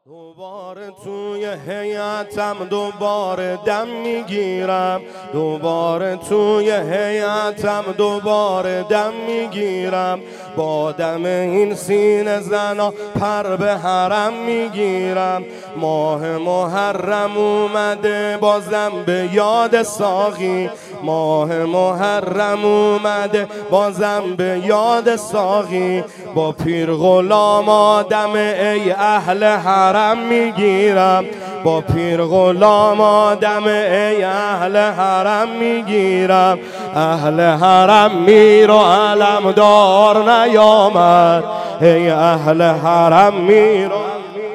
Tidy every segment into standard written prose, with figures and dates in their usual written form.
دوباره توی هیئتم دوباره دم میگیرم، دوباره توی هیئتم دوباره دم میگیرم، با دم این سینه زنا پر به حرم میگیرم. ماه محرم اومده بازم به یاد ساقی، ماه محرم اومده بازم به یاد ساقی. با پیر غلام آدم ای اهل حرم میگیرم، با پیر غلام آدم ای اهل حرم میگیرم. اهل حرم میر و علمدار نیامد، ای اهل حرم میر و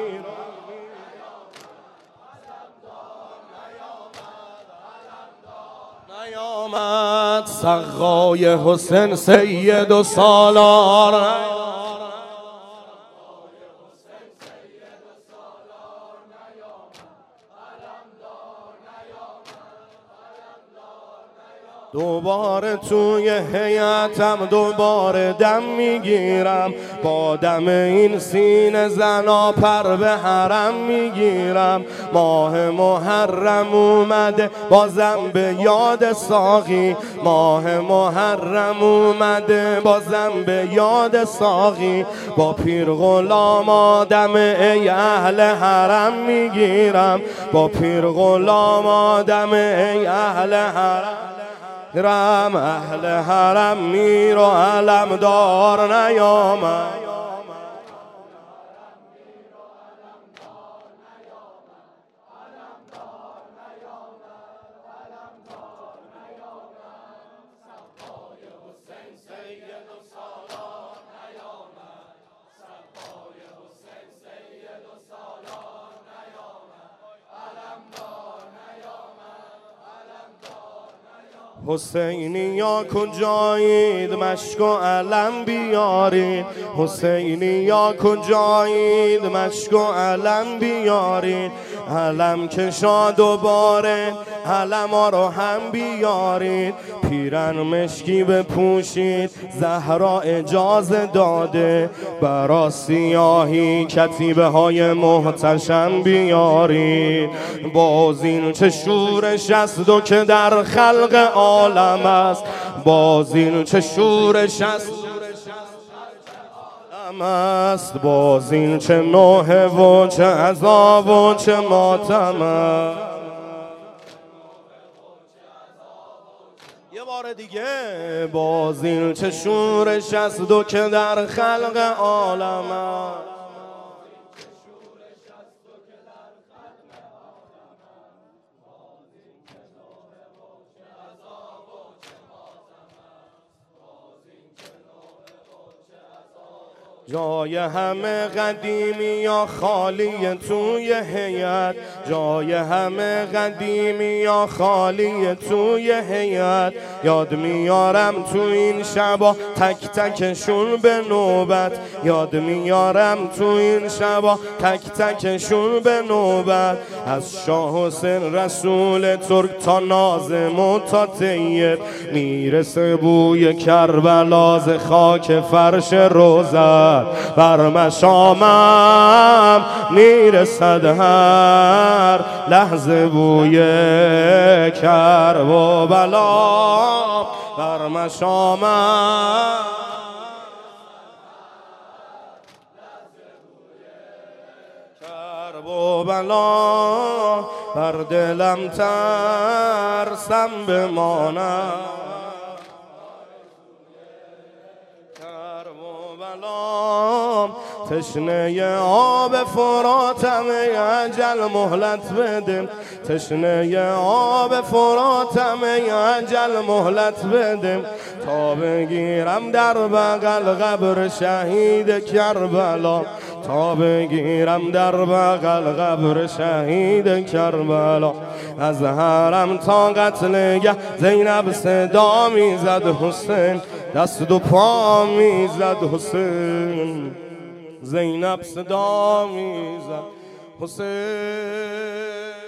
نیامد. سقای حسین سید و سالار دوباره توی هیئتم دوباره دم میگیرم، با دم این سینه زنا پر به حرم میگیرم. ماه محرم اومده بازم به یاد ساقی، ماه محرم اومده بازم به یاد ساقی. با پیر غلام آدم ای اهل حرم میگیرم، با پیر غلام آدم ای اهل حرم رم. اهل حرم میر و علمدار نیامد. حسینیا کجایید مشک و علم بیارید، حسینیا کجایید مشک و علم بیارید. علم کشا دوباره علما رو هم بیارید، پیرن مشکی بپوشید زهرا اجازه داده. برا سیاهی کتیبه های محتشم بیارید، باز این چه شورش است و که در خلق عالم است، باز این چه شورش است باز این چه نوحه و چه عذاب و چه ماتم است. یه بار دیگه باز این چه شورش است و که در خلق عالم است. جای همه قدیمی یا خالی توی هیئت، جای همه قدیمی یا خالی توی هیئت. یاد میارم تو این شبا تک تکشون به نوبت، یاد میارم تو این شبا تک تکشون به نوبت. از شاه حسین رسول ترک تا ناظم و تا طیب، میرسه بوی کربلا ز خاک فرش روزت. بر مشامم میرسد هر لحظه بوی کرب و بلا، بر مشامم کرب و بلا. بر دلم ترسم بمانم تشنه آب فراتم ای اجل مهلت بده، تشنه آب فراتم ای اجل مهلت بده. تا بگیرم در بغل قبر شهید کربلا، تا بگیرم در بغل قبر شهید کربلا. از حرم تا قتلگه زینب صدا میزد حسین، دست و پا میزد حسین، زینب صدا میزد حسین.